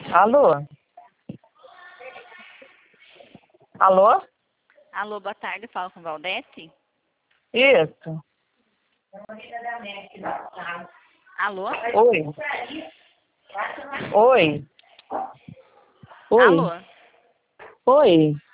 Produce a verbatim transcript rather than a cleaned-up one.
Alô? Alô? Alô, boa tarde, falo com Valdete. Isso. Alô? Oi. Oi. Oi. Alô? Oi.